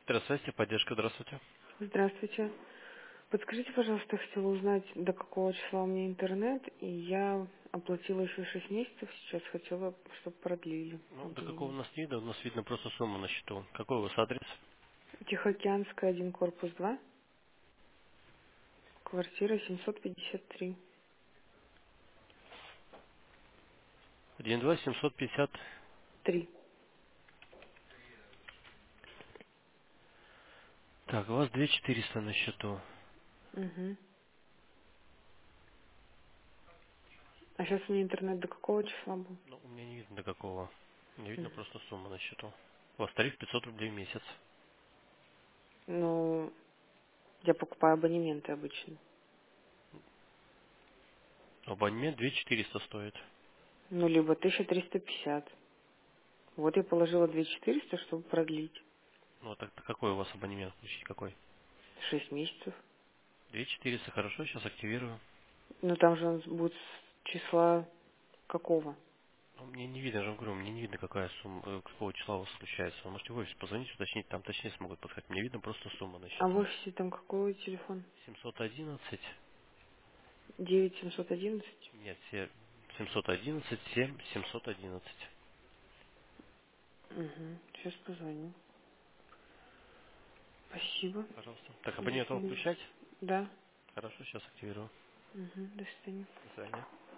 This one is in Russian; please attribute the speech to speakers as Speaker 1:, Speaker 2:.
Speaker 1: Здравствуйте, поддержка, здравствуйте.
Speaker 2: Здравствуйте. Подскажите, пожалуйста, я хотела узнать, до какого числа у меня интернет, и я оплатила еще 6 месяцев, сейчас хотела, чтобы продлили
Speaker 1: Ну, до какого у
Speaker 2: абонемент.
Speaker 1: нас не видно, у нас видно просто сумму на счету. Какой у вас адрес?
Speaker 2: Тихоокеанская, 1, корпус 2, квартира 753.
Speaker 1: 12750.
Speaker 2: 3.
Speaker 1: Так, у вас 2400 на счету.
Speaker 2: Угу. А сейчас у меня интернет до какого числа был?
Speaker 1: Ну, у меня не видно до какого. Мне видно
Speaker 2: Мгм.
Speaker 1: просто сумма на счету. У вас тариф 500 рублей в месяц.
Speaker 2: Ну, я покупаю абонементы обычно.
Speaker 1: Абонемент 2400 стоит.
Speaker 2: Ну, либо 1350. Вот я положила 2400, чтобы продлить.
Speaker 1: Ну, а так какой у вас абонемент включить? Какой?
Speaker 2: 6 месяцев.
Speaker 1: 2400, хорошо, сейчас активирую.
Speaker 2: Ну, там же он будет с числа какого?
Speaker 1: Ну, мне не видно, я же вам говорю, мне не видно, какая сумма, какого числа у вас случается. Вы можете в офис позвонить, уточнить, там точнее смогут подсказать. Мне видно просто сумма на
Speaker 2: А в
Speaker 1: счету.
Speaker 2: офисе там какой телефон?
Speaker 1: 711.
Speaker 2: 9711.
Speaker 1: Нет, 711, 7, 711.
Speaker 2: Угу. Сейчас позвоню. Спасибо.
Speaker 1: Пожалуйста. Так,
Speaker 2: До
Speaker 1: абонент вам
Speaker 2: свидания.
Speaker 1: включать?
Speaker 2: Да.
Speaker 1: Хорошо, сейчас активирую.
Speaker 2: Угу. До свидания.
Speaker 1: До свидания.